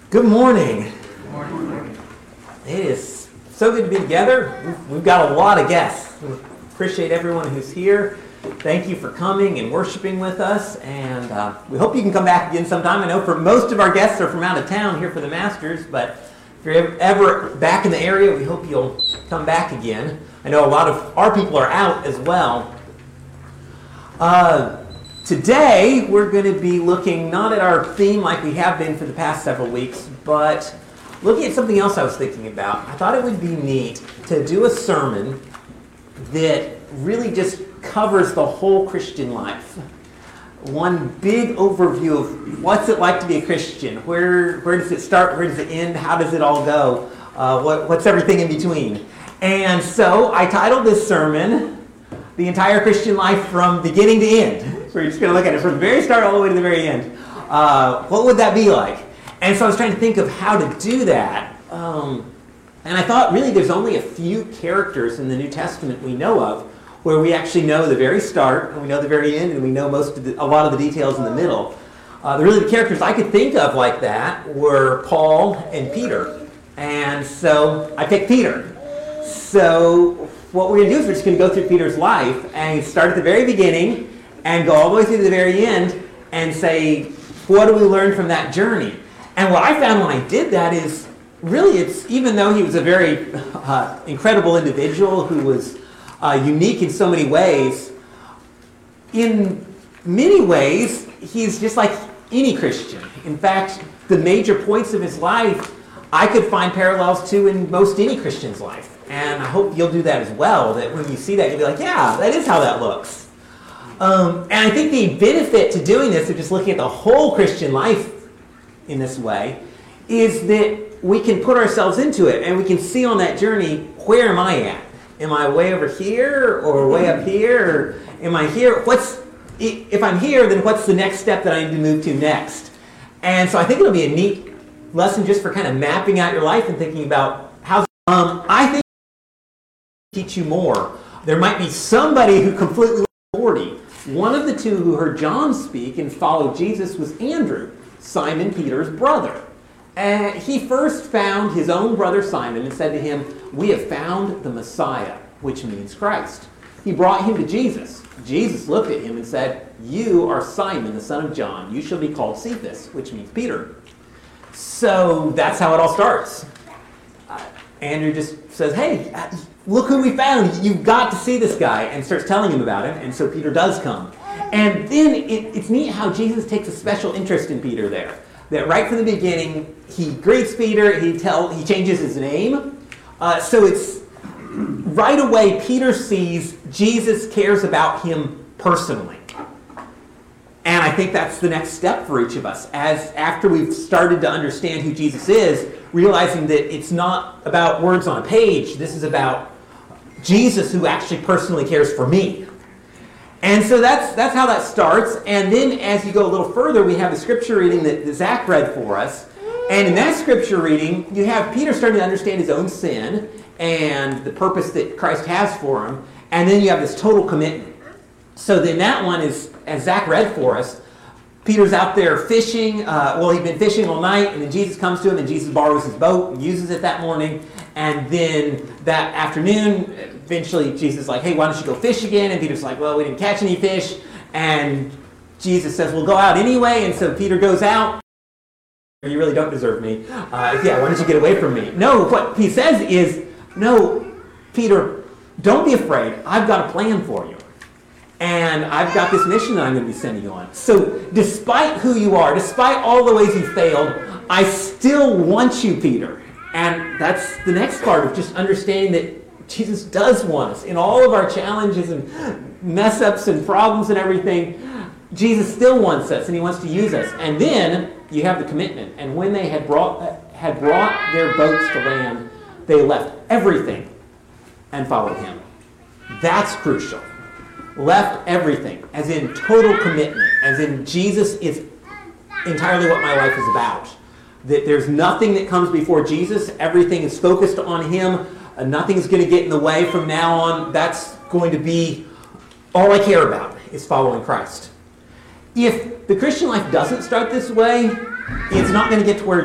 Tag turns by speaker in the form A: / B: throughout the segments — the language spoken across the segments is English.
A: Good morning.
B: Good morning.
A: It is so good to be together. We've got a lot of guests. We appreciate everyone who's here. Thank you for coming and worshiping with us, and we hope you can come back again sometime. I know for most of our guests are from out of town here for the Masters, but if you're ever back in the area, we hope you'll come back again. I know a lot of our people are out as well. Today, we're going to be looking not at our theme like we have been for the past several weeks, but looking at something else I was thinking about. I thought it would be neat to do a sermon that really just covers the whole Christian life. One big overview of what's it like to be a Christian. Where does it start? Where does it end? How does it all go? What's everything in between? And so I titled this sermon, The Entire Christian Life from Beginning to End. We're just going to look at it from the very start all the way to the very end. What would that be like? And so I was trying to think of how to do that. And I thought really there's only a few characters in the New Testament we know of where we actually know the very start, and we know the very end, and we know a lot of the details in the middle. The characters I could think of like that were Paul and Peter. And so I picked Peter. So what we're going to do is we're just going to go through Peter's life and start at the very beginning and go all the way through to the very end and say, what do we learn from that journey? And what I found when I did that is, really, it's even though he was a very incredible individual who was unique in so many ways, in many ways, he's just like any Christian. In fact, the major points of his life, I could find parallels to in most any Christian's life. And I hope you'll do that as well, that when you see that, you'll be like, yeah, that is how that looks. And I think the benefit to doing this, of just looking at the whole Christian life in this way, is that we can put ourselves into it and we can see on that journey, where am I at? Am I way over here or way up here? Or am I here? If I'm here, then what's the next step that I need to move to next? And so I think it'll be a neat lesson just for kind of mapping out your life and thinking about how. I think teach you more. There might be somebody who completely 40. One of the two who heard John speak and followed Jesus was Andrew, Simon Peter's brother. And he first found his own brother Simon and said to him, "We have found the Messiah," which means Christ. He brought him to Jesus. Jesus looked at him and said, "You are Simon, the son of John. You shall be called Cephas," which means Peter. So that's how it all starts. Andrew just says, "Hey, look who we found. You've got to see this guy," and starts telling him about him. And so Peter does come. And then it's neat how Jesus takes a special interest in Peter there. That right from the beginning, he greets Peter. He changes his name. So it's right away Peter sees Jesus cares about him personally. And I think that's the next step for each of us. After we've started to understand who Jesus is, realizing that it's not about words on a page. This is about Jesus who actually personally cares for me. And so that's how that starts. And then as you go a little further, we have the scripture reading that Zach read for us. And in that scripture reading, you have Peter starting to understand his own sin and the purpose that Christ has for him. And then you have this total commitment. So then that one is, as Zach read for us, Peter's out there fishing. He'd been fishing all night, and then Jesus comes to him, and Jesus borrows his boat and uses it that morning. And then that afternoon, eventually Jesus is like, "Hey, why don't you go fish again?" And Peter's like, "Well, we didn't catch any fish." And Jesus says, "Well, go out anyway." And so Peter goes out. "You really don't deserve me. Why don't you get away from me?" No, what he says is, "No, Peter, don't be afraid. I've got a plan for you. And I've got this mission that I'm going to be sending you on. So despite who you are, despite all the ways you failed, I still want you, Peter." And that's the next part of just understanding that Jesus does want us. In all of our challenges and mess-ups and problems and everything, Jesus still wants us, and he wants to use us. And then you have the commitment. And when they had brought their boats to land, they left everything and followed him. That's crucial. Left everything, as in total commitment, as in Jesus is entirely what my life is about. That there's nothing that comes before Jesus. Everything is focused on him. Nothing's going to get in the way from now on. That's going to be all I care about, is following Christ. If the Christian life doesn't start this way, it's not going to get to where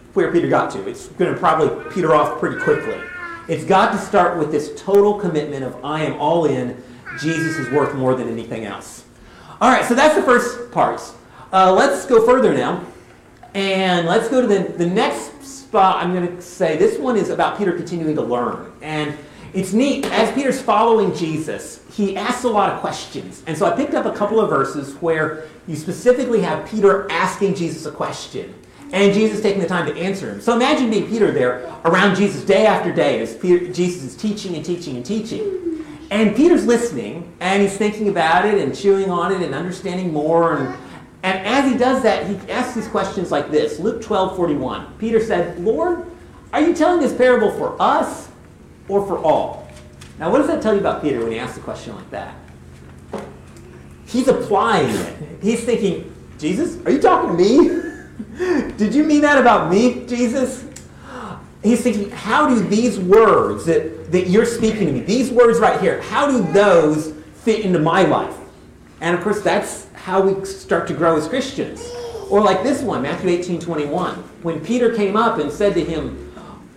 A: where Peter got to. It's going to probably peter off pretty quickly. It's got to start with this total commitment of I am all in. Jesus is worth more than anything else. All right, so that's the first part. Let's go further now. And let's go to the next spot. I'm going to say this one is about Peter continuing to learn. And it's neat. As Peter's following Jesus, he asks a lot of questions. And so I picked up a couple of verses where you specifically have Peter asking Jesus a question and Jesus taking the time to answer him. So imagine being Peter there around Jesus day after day as Jesus is teaching and teaching and teaching. And Peter's listening, and he's thinking about it and chewing on it and understanding more. And as he does that, he asks these questions like this. Luke 12:41. Peter said, Lord, are you telling this parable for us or for all? Now, what does that tell you about Peter when he asks a question like that? He's applying it. He's thinking, Jesus, are you talking to me? Did you mean that about me, Jesus? He's thinking, how do these words that you're speaking to me, these words right here, how do those fit into my life? And of course, that's how we start to grow as Christians. Or like this one, Matthew 18:21. When Peter came up and said to him,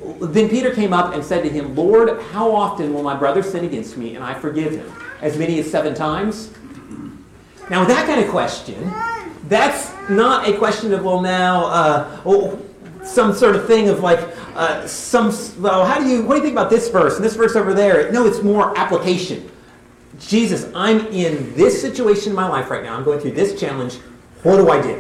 A: Lord, how often will my brother sin against me and I forgive him? As many as 7 times? What Now, with that kind of question, that's not a question of, well, now, some sort of thing of like, what do you think about this verse and this verse over there? No, it's more application. Jesus, I'm in this situation in my life right now. I'm going through this challenge. What do I do?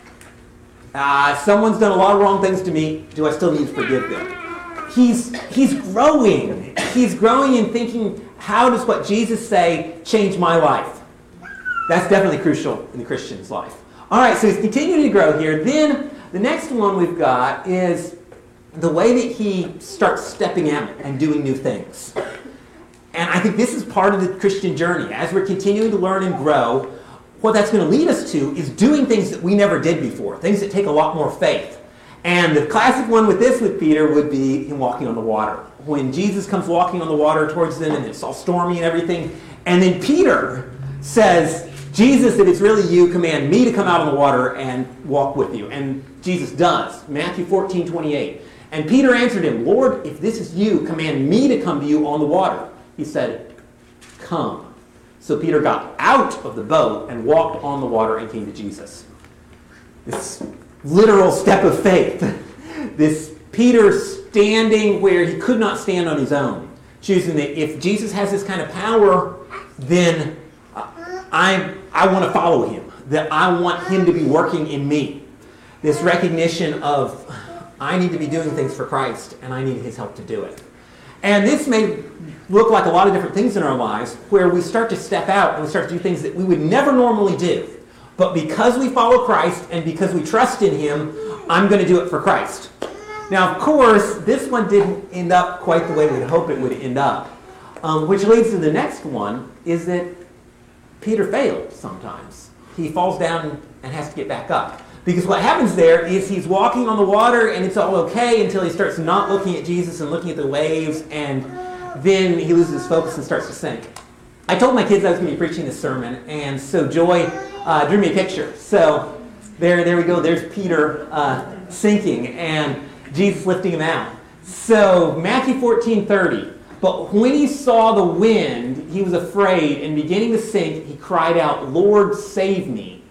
A: Someone's done a lot of wrong things to me. Do I still need to forgive them? He's growing. He's growing in thinking, how does what Jesus say change my life? That's definitely crucial in the Christian's life. All right, so he's continuing to grow here. Then the next one we've got is the way that he starts stepping out and doing new things. And I think this is part of the Christian journey. As we're continuing to learn and grow, what that's going to lead us to is doing things that we never did before, things that take a lot more faith. And the classic one with Peter would be him walking on the water. When Jesus comes walking on the water towards them and it's all stormy and everything, and then Peter says, Jesus, if it's really you, command me to come out on the water and walk with you. And Jesus does. Matthew 14:28. And Peter answered him, Lord, if this is you, command me to come to you on the water. He said, come. So Peter got out of the boat and walked on the water and came to Jesus. This literal step of faith. This Peter standing where he could not stand on his own. Choosing that if Jesus has this kind of power, then I want to follow him. That I want him to be working in me. This recognition of I need to be doing things for Christ and I need his help to do it. And this may look like a lot of different things in our lives where we start to step out and we start to do things that we would never normally do. But because we follow Christ and because we trust in him, I'm going to do it for Christ. Now, of course, this one didn't end up quite the way we'd hope it would end up. Which leads to the next one, is that Peter failed sometimes. He falls down and has to get back up. Because what happens there is he's walking on the water and it's all okay until he starts not looking at Jesus and looking at the waves, and then he loses his focus and starts to sink. I told my kids I was going to be preaching this sermon, and so Joy drew me a picture. So there we go. There's Peter sinking and Jesus lifting him out. So Matthew 14:30. But when he saw the wind, he was afraid, and beginning to sink, he cried out, Lord, save me.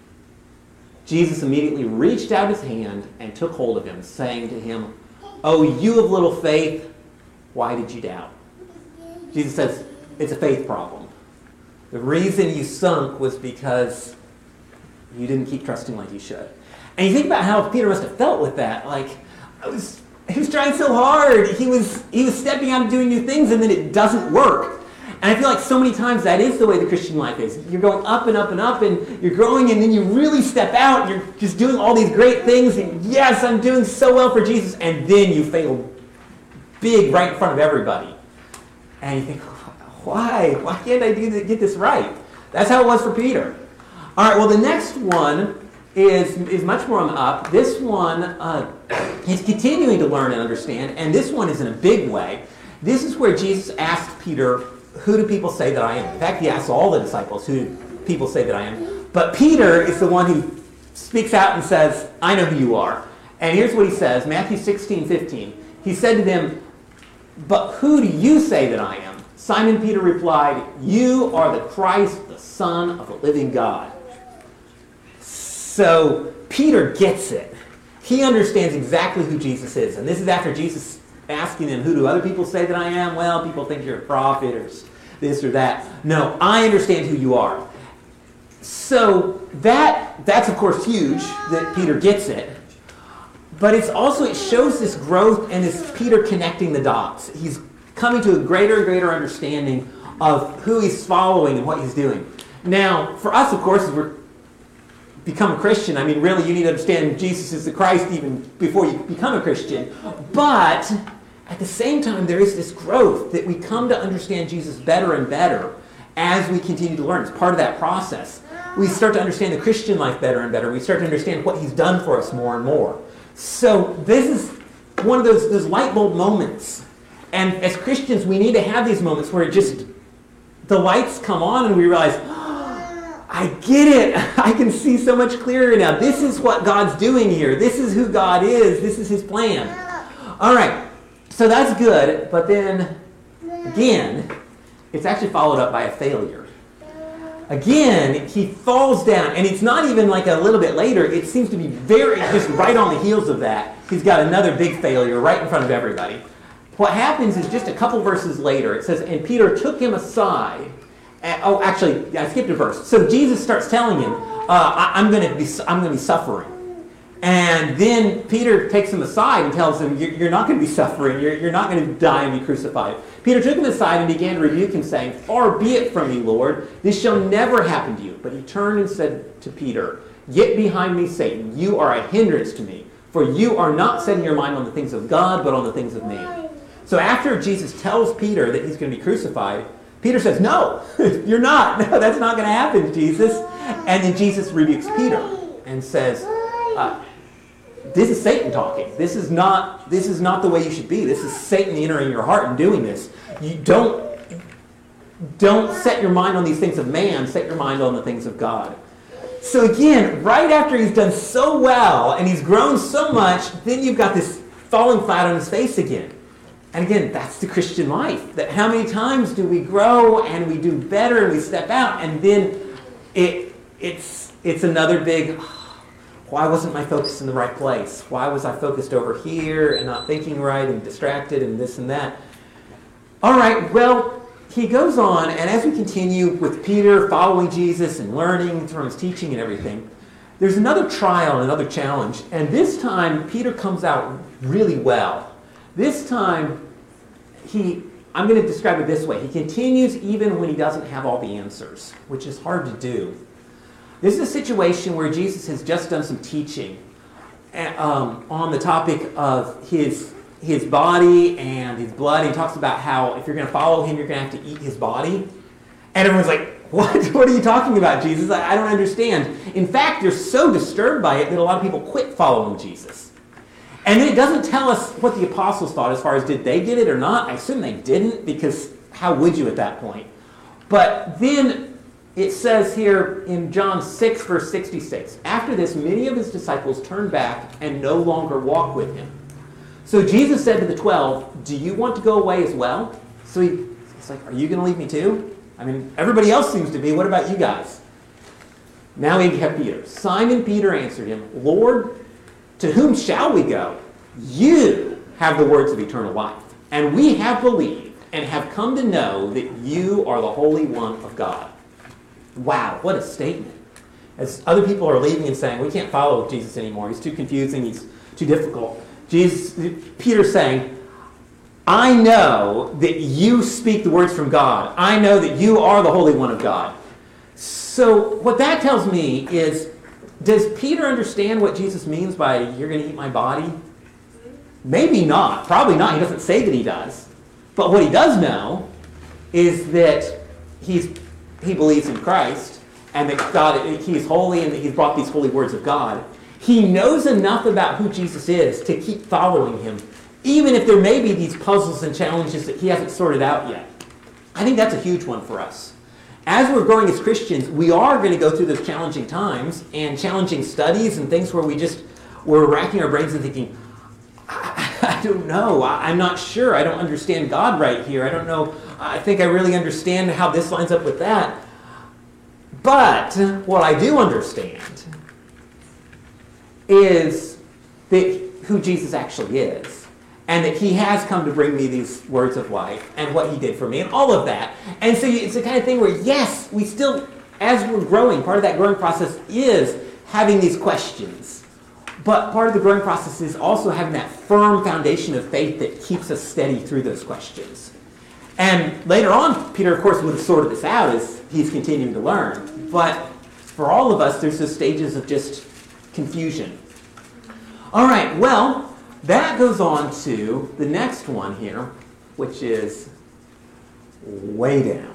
A: Jesus immediately reached out his hand and took hold of him, saying to him, Oh, you of little faith, why did you doubt? Jesus says, it's a faith problem. The reason you sunk was because you didn't keep trusting like you should. And you think about how Peter must have felt with that. Like, he was trying so hard. He was stepping out and doing new things, and then it doesn't work. And I feel like so many times that is the way the Christian life is. You're going up and up and up, and you're growing, and then you really step out, and you're just doing all these great things, and yes, I'm doing so well for Jesus, and then you fail big right in front of everybody. And you think, why? Why can't I get this right? That's how it was for Peter. All right, well, the next one is much more on the up. This one, he's continuing to learn and understand, and this one is in a big way. This is where Jesus asked Peter, who do people say that I am? In fact, he asked all the disciples, who do people say that I am? But Peter is the one who speaks out and says, I know who you are. And here's what he says, Matthew 16:15. He said to them, "But who do you say that I am?" Simon Peter replied, "You are the Christ, the Son of the living God." So Peter gets it. He understands exactly who Jesus is. And this is after Jesus asking him, "Who do other people say that I am?" "Well, people think you're a prophet or this or that." "No, I understand who you are." So that's of course huge that Peter gets it. But it shows this growth and this Peter connecting the dots. He's coming to a greater and greater understanding of who he's following and what he's doing. Now, for us, of course, as we're become a Christian, I mean, really, you need to understand Jesus is the Christ even before you become a Christian. But at the same time, there is this growth that we come to understand Jesus better and better as we continue to learn. It's part of that process. We start to understand the Christian life better and better. We start to understand what he's done for us more and more. So this is one of those light bulb moments. And as Christians, we need to have these moments where the lights come on and we realize, I get it. I can see so much clearer now. This is what God's doing here. This is who God is. This is his plan. All right. So that's good. But then, again, it's actually followed up by a failure. Again, he falls down. And it's not even like a little bit later. It seems to be just right on the heels of that. He's got another big failure right in front of everybody. What happens is just a couple verses later, it says, "And Peter took him aside." Actually, I skipped a verse. So Jesus starts telling him, I'm going to be suffering. And then Peter takes him aside and tells him, you're not going to be suffering. You're not going to die and be crucified. Peter took him aside and began to rebuke him, saying, "Far be it from me, Lord. This shall never happen to you." But he turned and said to Peter, "Get behind me, Satan. You are a hindrance to me. For you are not setting your mind on the things of God, but on the things of man." So after Jesus tells Peter that he's going to be crucified, Peter says, "No, you're not. No, that's not going to happen, Jesus." And then Jesus rebukes Peter and says, "This is Satan talking. This is not the way you should be. This is Satan entering your heart and doing this. You don't set your mind on these things of man. Set your mind on the things of God." So again, right after he's done so well and he's grown so much, then you've got this falling flat on his face again. And again, that's the Christian life. That how many times do we grow and we do better and we step out, and then it's another big, why wasn't my focus in the right place? Why was I focused over here and not thinking right and distracted and this and that? All right, well, he goes on, and as we continue with Peter following Jesus and learning from his teaching and everything, there's another trial, another challenge, and this time Peter comes out really well. This time, I'm going to describe it this way. He continues even when he doesn't have all the answers, which is hard to do. This is a situation where Jesus has just done some teaching on the topic of his body and his blood. He talks about how if you're going to follow him, you're going to have to eat his body. And everyone's like, what are you talking about, Jesus? I don't understand. In fact, they're so disturbed by it that a lot of people quit following Jesus. And it doesn't tell us what the apostles thought as far as did they get it or not. I assume they didn't, because how would you at that point? But then it says here in John 6, verse 66, "After this, many of his disciples turned back and no longer walked with him. So Jesus said to the 12, 'Do you want to go away as well?'" So he's like, "Are you going to leave me too? I mean, everybody else seems to be. What about you guys?" Now we have Peter. "Simon Peter answered him, 'Lord, to whom shall we go? You have the words of eternal life. And we have believed and have come to know that you are the Holy One of God.'" Wow, what a statement. As other people are leaving and saying, "We can't follow Jesus anymore. He's too confusing. He's too difficult." Peter's saying, "I know that you speak the words from God. I know that you are the Holy One of God." So what that tells me is, does Peter understand what Jesus means by "you're going to eat my body"? Maybe not. Probably not. He doesn't say that he does. But what he does know is that he believes in Christ and that he's holy and that he's brought these holy words of God. He knows enough about who Jesus is to keep following him, even if there may be these puzzles and challenges that he hasn't sorted out yet. I think that's a huge one for us. As we're growing as Christians, we are going to go through those challenging times and challenging studies and things where we're racking our brains and thinking, I don't know. I'm not sure. I don't understand God right here. I don't know. I think I really understand how this lines up with that. But what I do understand is that who Jesus actually is, and that he has come to bring me these words of life and what he did for me and all of that. And so it's the kind of thing where, yes, we still, as we're growing, part of that growing process is having these questions. But part of the growing process is also having that firm foundation of faith that keeps us steady through those questions. And later on, Peter, of course, would have sorted this out as he's continuing to learn. But for all of us, there's those stages of just confusion. All right, well, that goes on to the next one here, which is way down.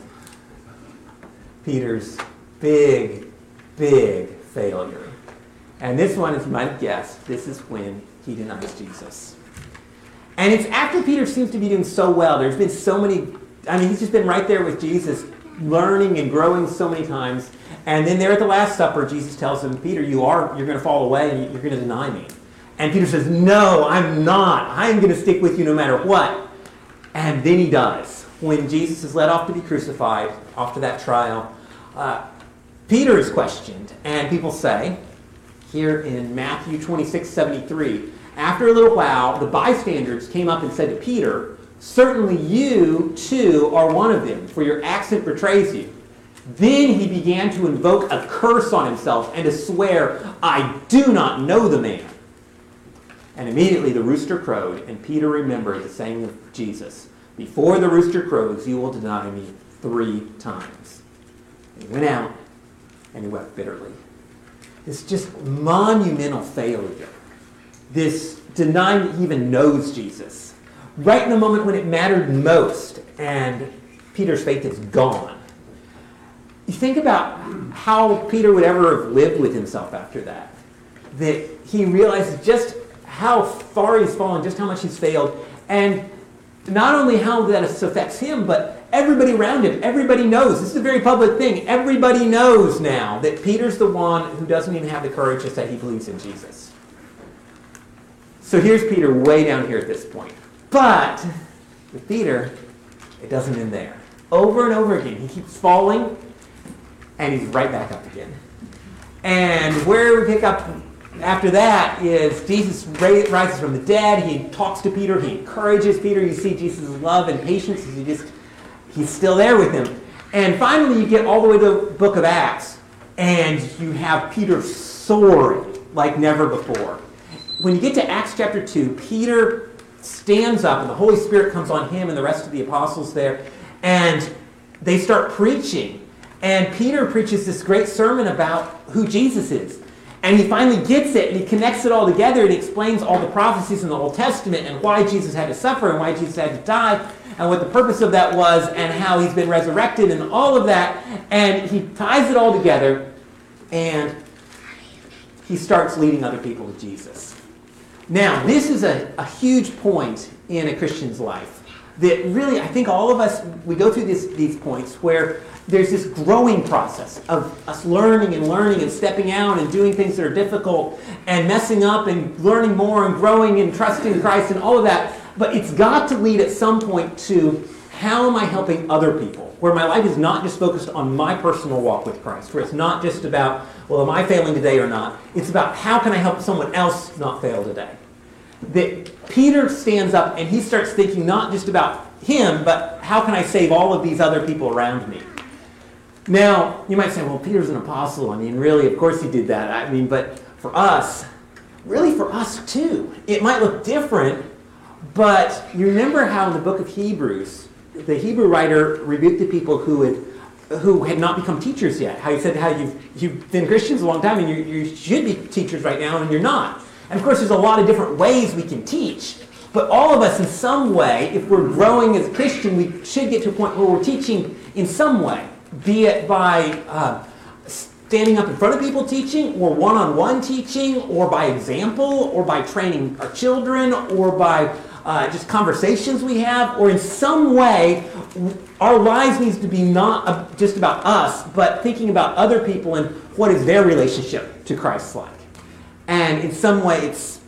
A: Peter's big, big failure. And this one, as you might have guessed, this is when he denies Jesus. And it's after Peter seems to be doing so well. There's been so many, he's just been right there with Jesus, learning and growing so many times. And then there at the Last Supper, Jesus tells him, Peter, you're going to fall away and you're going to deny me. And Peter says, no, I'm not. I'm going to stick with you no matter what. And then he does. When Jesus is led off to be crucified, off to that trial, Peter is questioned. And people say, here in Matthew 26:73, after a little while, the bystanders came up and said to Peter, certainly you, too, are one of them, for your accent betrays you. Then he began to invoke a curse on himself and to swear, I do not know the man. And immediately the rooster crowed, and Peter remembered the saying of Jesus, before the rooster crows, you will deny me 3 times. And he went out, and he wept bitterly. This just monumental failure. This denying that he even knows Jesus. Right in the moment when it mattered most, and Peter's faith is gone. You think about how Peter would ever have lived with himself after that. That he realizes just how far he's fallen, just how much he's failed, and not only how that affects him, but everybody around him. Everybody knows. This is a very public thing. Everybody knows now that Peter's the one who doesn't even have the courage to say he believes in Jesus. So here's Peter way down here at this point. But with Peter, it doesn't end there. Over and over again, he keeps falling, and he's right back up again. And where we pick up after that is Jesus rises from the dead. He talks to Peter. He encourages Peter. You see Jesus' love and patience as he's still there with him. And finally, you get all the way to the book of Acts, and you have Peter soaring like never before. When you get to Acts chapter 2, Peter stands up, and the Holy Spirit comes on him and the rest of the apostles there, and they start preaching. And Peter preaches this great sermon about who Jesus is. And he finally gets it, and he connects it all together, and he explains all the prophecies in the Old Testament and why Jesus had to suffer and why Jesus had to die and what the purpose of that was and how he's been resurrected and all of that. And he ties it all together, and he starts leading other people to Jesus. Now, this is a huge point in a Christian's life that really, I think all of us, we go through these points where there's this growing process of us learning and stepping out and doing things that are difficult and messing up and learning more and growing and trusting Christ and all of that. But it's got to lead at some point to how am I helping other people? Where my life is not just focused on my personal walk with Christ. Where it's not just about, well, am I failing today or not? It's about how can I help someone else not fail today? That Peter stands up and he starts thinking not just about him, but how can I save all of these other people around me? Now, you might say, well, Peter's an apostle. I mean, really, of course he did that. But for us, really for us too, it might look different, but you remember how in the book of Hebrews, the Hebrew writer rebuked the people who had not become teachers yet. How he said how you've been Christians a long time and you should be teachers right now and you're not. And of course, there's a lot of different ways we can teach. But all of us in some way, if we're growing as a Christian, we should get to a point where we're teaching in some way. Be it by standing up in front of people teaching, or one-on-one teaching, or by example, or by training our children, or by just conversations we have, or in some way, our lives needs to be not just about us, but thinking about other people and what is their relationship to Christ like. And in some way,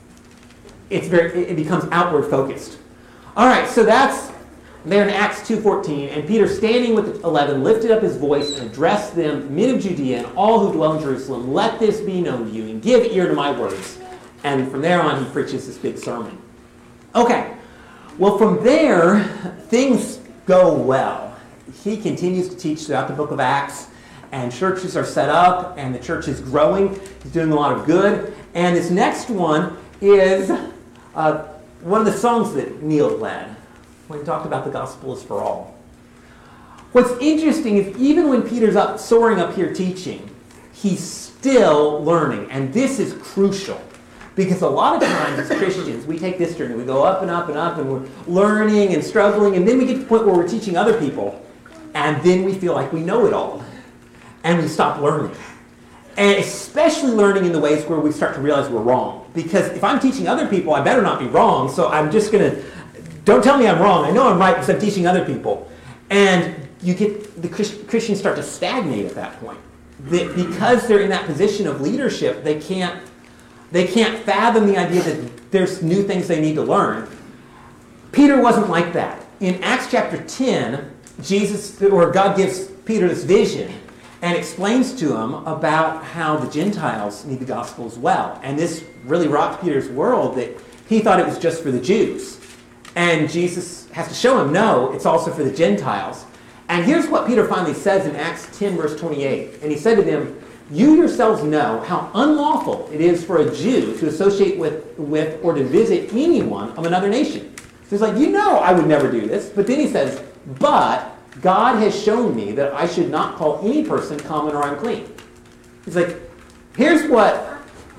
A: it becomes outward focused. All right, so that's there in Acts 2:14. And Peter, standing with the 11, lifted up his voice and addressed them, men of Judea and all who dwell in Jerusalem, let this be known to you, and give ear to my words. And from there on, he preaches this big sermon. Okay, well, from there, things go well. He continues to teach throughout the book of Acts, and churches are set up, and the church is growing. He's doing a lot of good. And this next one is one of the songs that Neil led when he talked about the gospel is for all. What's interesting is even when Peter's soaring up here teaching, he's still learning. And this is crucial. Because a lot of times as Christians, we take this journey. We go up and up and up, and we're learning and struggling. And then we get to the point where we're teaching other people. And then we feel like we know it all. And we stop learning. And especially learning in the ways where we start to realize we're wrong. Because if I'm teaching other people, I better not be wrong. So I'm just going to, don't tell me I'm wrong. I know I'm right because I'm teaching other people. And you get, the Christians start to stagnate at that point. Because they're in that position of leadership, they can't fathom the idea that there's new things they need to learn. Peter wasn't like that. In Acts chapter 10, God gives Peter this vision and explains to him about how the Gentiles need the gospel as well. And this really rocked Peter's world that he thought it was just for the Jews. And Jesus has to show him, no, it's also for the Gentiles. And here's what Peter finally says in Acts 10, verse 28. And he said to them, you yourselves know how unlawful it is for a Jew to associate with or to visit anyone of another nation. So he's like, you know I would never do this. But then he says, but God has shown me that I should not call any person common or unclean. He's like, here's what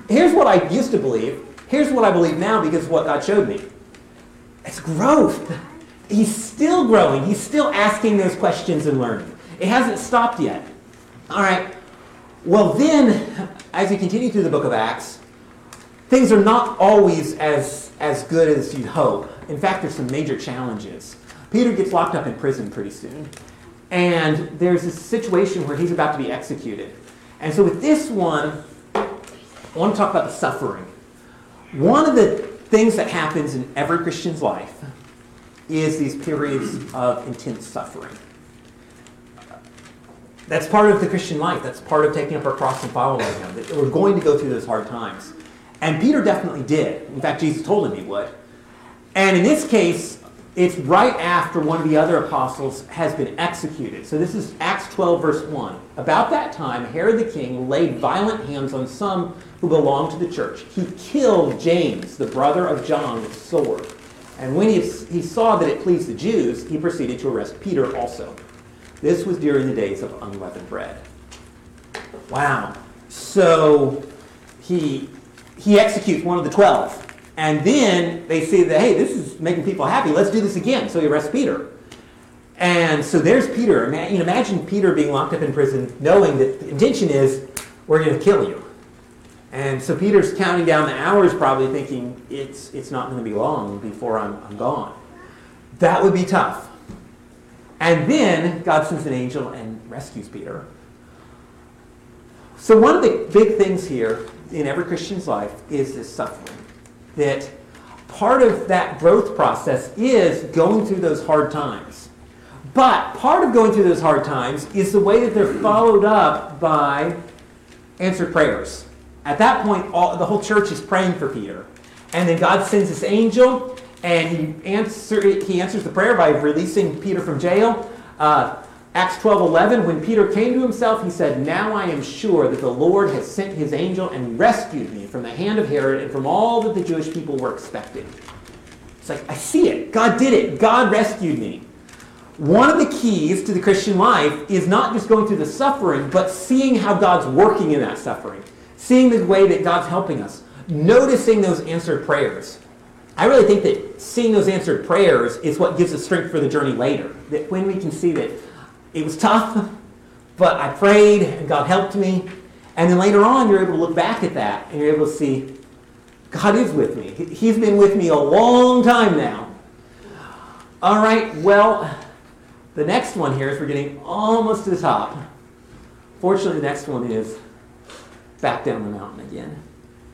A: I used to believe. Here's what I believe now because of what God showed me. It's growth. He's still growing. He's still asking those questions and learning. It hasn't stopped yet. All right. Well, then, as you continue through the book of Acts, things are not always as good as you'd hope. In fact, there's some major challenges. Peter gets locked up in prison pretty soon. And there's this situation where he's about to be executed. And so with this one, I want to talk about the suffering. One of the things that happens in every Christian's life is these periods of intense suffering. That's part of the Christian life. That's part of taking up our cross and following him. That we're going to go through those hard times. And Peter definitely did. In fact, Jesus told him he would. And in this case, it's right after one of the other apostles has been executed. So this is Acts 12, verse 1. About that time, Herod the king laid violent hands on some who belonged to the church. He killed James, the brother of John, with a sword. And when he saw that it pleased the Jews, he proceeded to arrest Peter also. This was during the days of unleavened bread. Wow. So he executes one of the 12. And then they see that, hey, this is making people happy. Let's do this again. So he arrests Peter. And so there's Peter. Imagine Peter being locked up in prison knowing that the intention is, we're going to kill you. And so Peter's counting down the hours probably thinking, it's not going to be long before I'm gone. That would be tough. And then God sends an angel and rescues Peter. So one of the big things here in every Christian's life is this suffering. That part of that growth process is going through those hard times. But part of going through those hard times is the way that they're followed up by answered prayers. At that point, the whole church is praying for Peter. And then God sends this angel, and he answers the prayer by releasing Peter from jail. Acts 12:11, when Peter came to himself, he said, now I am sure that the Lord has sent his angel and rescued me from the hand of Herod and from all that the Jewish people were expecting. It's like, I see it. God did it. God rescued me. One of the keys to the Christian life is not just going through the suffering, but seeing how God's working in that suffering. Seeing the way that God's helping us. Noticing those answered prayers. I really think that seeing those answered prayers is what gives us strength for the journey later. That when we can see that it was tough, but I prayed and God helped me. And then later on, you're able to look back at that and you're able to see, God is with me. He's been with me a long time now. All right, well, the next one here is we're getting almost to the top. Fortunately, the next one is back down the mountain again.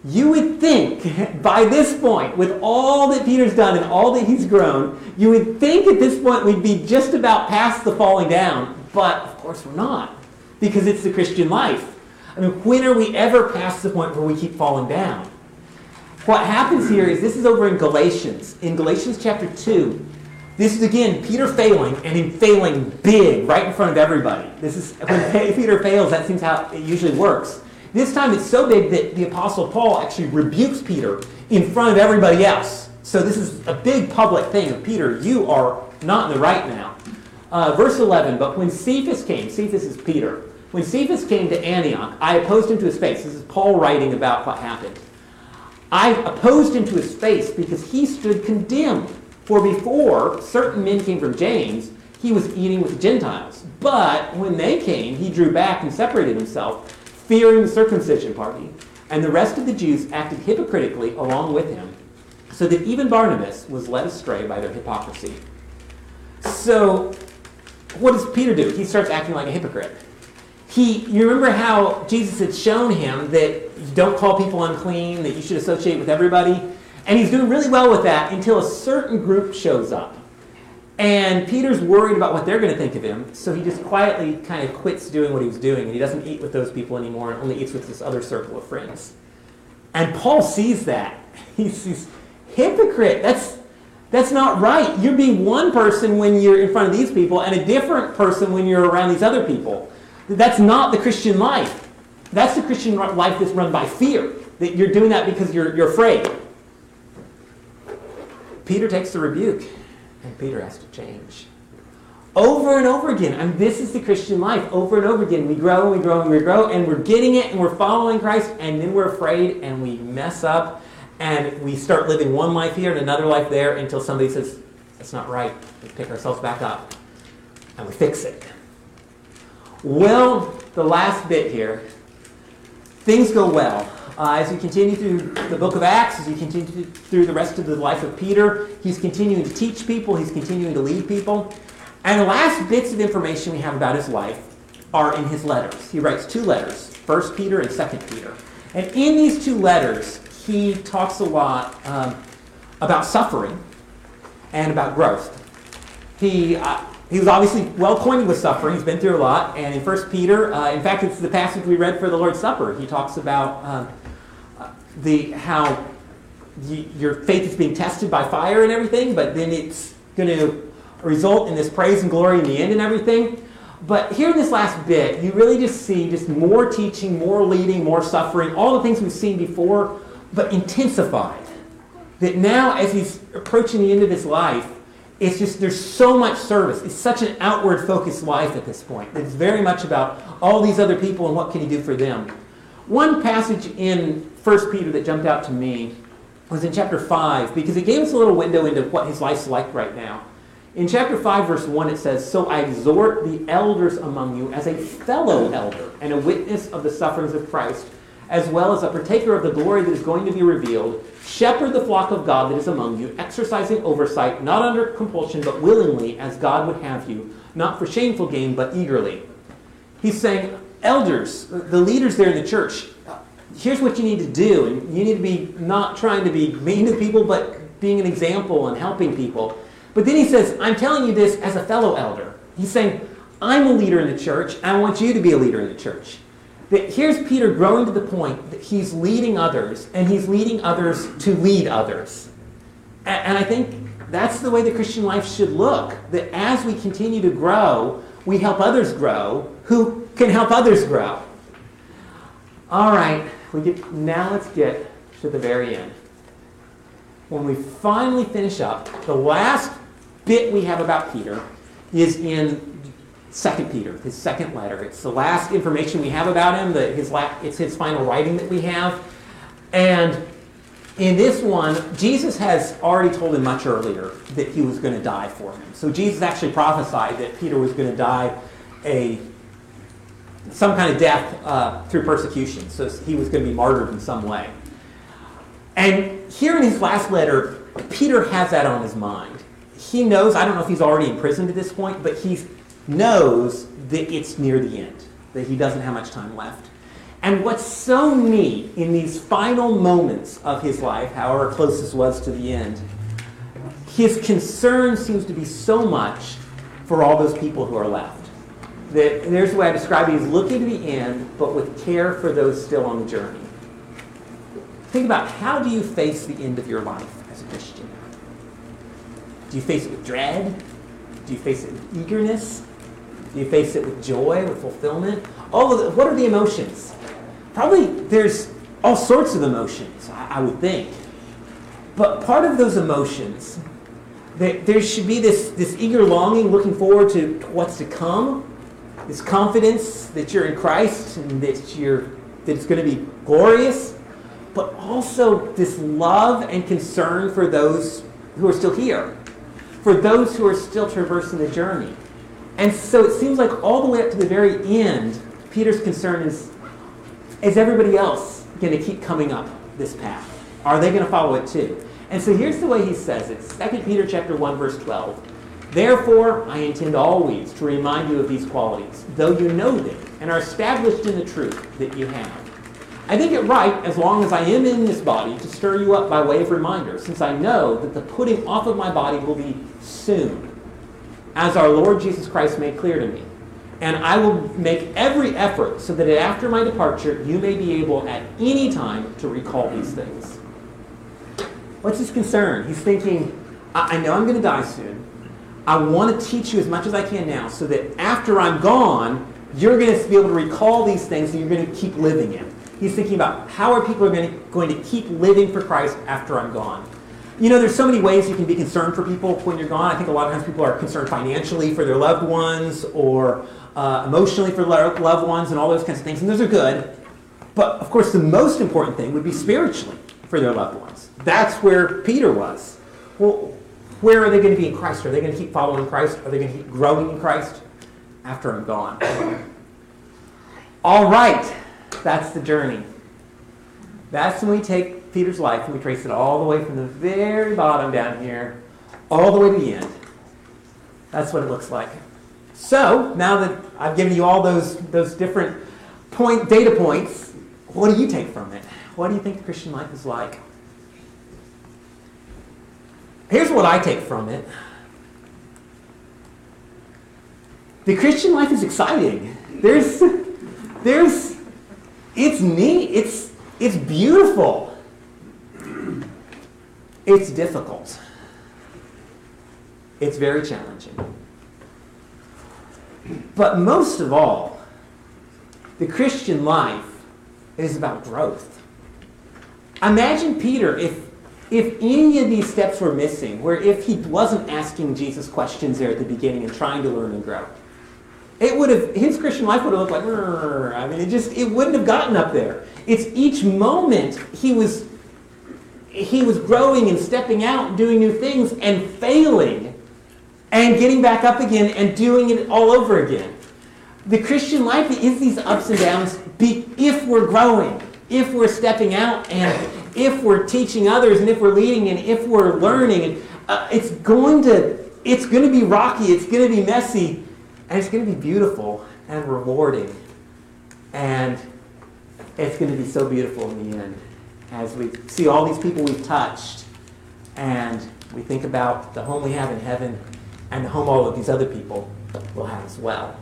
A: You would think, by this point, with all that Peter's done and all that he's grown, you would think at this point we'd be just about past the falling down. But, of course, we're not, because it's the Christian life. I mean, when are we ever past the point where we keep falling down? What happens here is, this is over in Galatians. In Galatians chapter 2, this is, again, Peter failing, and him failing big, right in front of everybody. This is, when Peter fails, that seems how it usually works. This time it's so big that the Apostle Paul actually rebukes Peter in front of everybody else. So this is a big public thing of, Peter, you are not in the right now. Verse 11, but when Cephas came, Cephas is Peter. When Cephas came to Antioch, I opposed him to his face. This is Paul writing about what happened. I opposed him to his face because he stood condemned. For before certain men came from James, he was eating with the Gentiles. But when they came, he drew back and separated himself, fearing the circumcision party. And the rest of the Jews acted hypocritically along with him, so that even Barnabas was led astray by their hypocrisy. So, what does Peter do? He starts acting like a hypocrite. You remember how Jesus had shown him that you don't call people unclean, that you should associate with everybody? And he's doing really well with that until a certain group shows up. And Peter's worried about what they're going to think of him, so he just quietly kind of quits doing what he was doing, and he doesn't eat with those people anymore and only eats with this other circle of friends. And Paul sees that. He sees, hypocrite, that's not right. You're being one person when you're in front of these people and a different person when you're around these other people. That's not the Christian life. That's the Christian life that's run by fear. That you're doing that because you're afraid. Peter takes the rebuke. And Peter has to change. Over and over again. I mean, this is the Christian life. Over and over again. We grow and we grow and we grow, and we're getting it, and we're following Christ, and then we're afraid, and we mess up, and we start living one life here and another life there until somebody says, that's not right. We pick ourselves back up, and we fix it. Well, the last bit here. Things go well. As you continue through the book of Acts, as you continue through the rest of the life of Peter, he's continuing to teach people, he's continuing to lead people. And the last bits of information we have about his life are in his letters. He writes 2 letters, 1 Peter and 2 Peter. And in these 2 letters, he talks a lot about suffering and about growth. He was obviously well acquainted with suffering. He's been through a lot. And in 1 Peter, in fact, it's the passage we read for the Lord's Supper. He talks about how your faith is being tested by fire and everything, but then it's going to result in this praise and glory in the end and everything. But here in this last bit, you really just see just more teaching, more leading, more suffering, all the things we've seen before, but intensified. That now, as he's approaching the end of his life, it's just, there's so much service. It's such an outward-focused life at this point. It's very much about all these other people and what can he do for them. One passage in 1 Peter that jumped out to me was in chapter 5, because it gave us a little window into what his life's like right now. In chapter 5, verse 1, it says, so I exhort the elders among you as a fellow elder and a witness of the sufferings of Christ, as well as a partaker of the glory that is going to be revealed. Shepherd the flock of God that is among you, exercising oversight, not under compulsion, but willingly, as God would have you, not for shameful gain, but eagerly. He's saying, elders, the leaders there in the church, here's what you need to do. And you need to be not trying to be mean to people, but being an example and helping people. But then he says, I'm telling you this as a fellow elder. He's saying, I'm a leader in the church. I want you to be a leader in the church. That here's Peter growing to the point that he's leading others, and he's leading others to lead others. And I think that's the way the Christian life should look. That as we continue to grow, we help others grow who can help others grow. All right, now let's get to the very end. When we finally finish up, the last bit we have about Peter is in 2 Peter, his second letter. It's the last information we have about him. It's his final writing that we have. And in this one, Jesus has already told him much earlier that he was going to die for him. So Jesus actually prophesied that Peter was going to die some kind of death through persecution. So he was going to be martyred in some way. And here in his last letter, Peter has that on his mind. He knows, I don't know if he's already imprisoned at this point, but he knows that it's near the end, that he doesn't have much time left. And what's so neat in these final moments of his life, however close this was to the end, his concern seems to be so much for all those people who are left. There's the way I describe it. He's looking to the end, but with care for those still on the journey. Think about, how do you face the end of your life as a Christian? Do you face it with dread? Do you face it with eagerness? Do you face it with joy, with fulfillment? What are the emotions? Probably there's all sorts of emotions, I would think. But part of those emotions, there should be this eager longing, looking forward to what's to come, this confidence that you're in Christ and that it's going to be glorious, but also this love and concern for those who are still here, for those who are still traversing the journey. And so it seems like all the way up to the very end, Peter's concern is everybody else going to keep coming up this path? Are they going to follow it too? And so here's the way he says it. 2 Peter chapter 1, verse 12. Therefore, I intend always to remind you of these qualities, though you know them and are established in the truth that you have. I think it right, as long as I am in this body, to stir you up by way of reminder, since I know that the putting off of my body will be soon, as our Lord Jesus Christ made clear to me. And I will make every effort so that after my departure, you may be able at any time to recall these things. What's his concern? He's thinking, I know I'm going to die soon. I want to teach you as much as I can now so that after I'm gone, you're going to be able to recall these things and you're going to keep living it. He's thinking about how are people going to keep living for Christ after I'm gone. You know, there's so many ways you can be concerned for people when you're gone. I think a lot of times people are concerned financially for their loved ones or emotionally for loved ones and all those kinds of things, and those are good. But, of course, the most important thing would be spiritually for their loved ones. That's where Peter was. Well, where are they going to be in Christ? Are they going to keep following Christ? Are they going to keep growing in Christ after I'm gone? All right. That's the journey. That's when we take Peter's life and we trace it all the way from the very bottom down here, all the way to the end. That's what it looks like. So, now that I've given you all those different data points, what do you take from it? What do you think the Christian life is like? Here's what I take from it. The Christian life is exciting. It's neat. It's beautiful. It's difficult. It's very challenging. But most of all, the Christian life is about growth. Imagine Peter, if any of these steps were missing, where if he wasn't asking Jesus questions there at the beginning and trying to learn and grow, his Christian life would have looked like, it wouldn't have gotten up there. It's each moment he was growing and stepping out and doing new things and failing and getting back up again and doing it all over again. The Christian life is these ups and downs if we're growing, if we're stepping out, and if we're teaching others, and if we're leading, and if we're learning. It's going to be rocky, it's going to be messy, and it's going to be beautiful and rewarding. And it's going to be so beautiful in the end as we see all these people we've touched and we think about the home we have in heaven and the home all of these other people will have as well.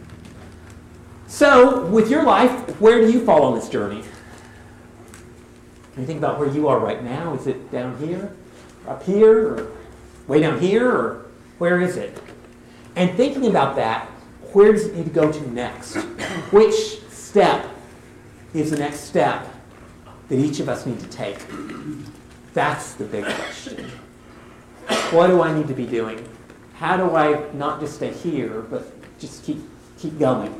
A: So, with your life, where do you fall on this journey? Can you think about where you are right now? Is it down here, or up here, or way down here, or where is it? And thinking about that, where does it need to go to next? Which step is the next step that each of us need to take? That's the big question. What do I need to be doing? How do I not just stay here, but just keep going?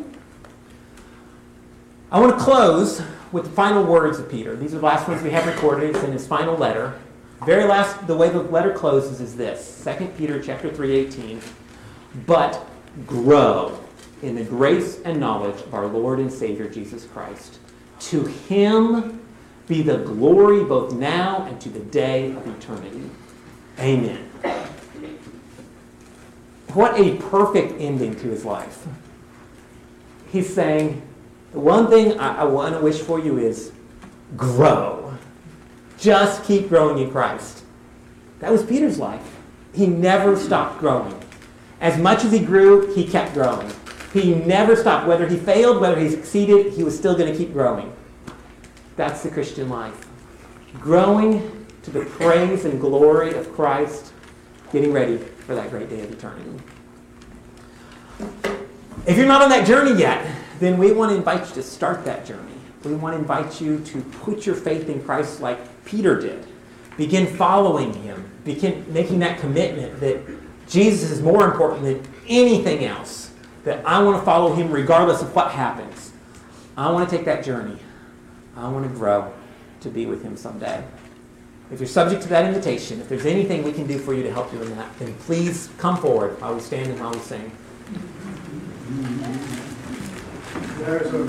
A: I want to close with the final words of Peter. These are the last ones we have recorded. It's in his final letter. Very last, the way the letter closes is this. 2 Peter chapter 3:18. But grow in the grace and knowledge of our Lord and Savior Jesus Christ. To him be the glory both now and to the day of eternity. Amen. What a perfect ending to his life. He's saying, The one thing I want to wish for you is grow. Just keep growing in Christ. That was Peter's life. He never stopped growing. As much as he grew, he kept growing. He never stopped. Whether he failed, whether he succeeded, he was still going to keep growing. That's the Christian life. Growing to the praise and glory of Christ, getting ready for that great day of eternity. If you're not on that journey yet, then we want to invite you to start that journey. We want to invite you to put your faith in Christ like Peter did. Begin following him. Begin making that commitment that Jesus is more important than anything else. That I want to follow him regardless of what happens. I want to take that journey. I want to grow to be with him someday. If you're subject to that invitation, if there's anything we can do for you to help you in that, then please come forward while we stand and while we sing.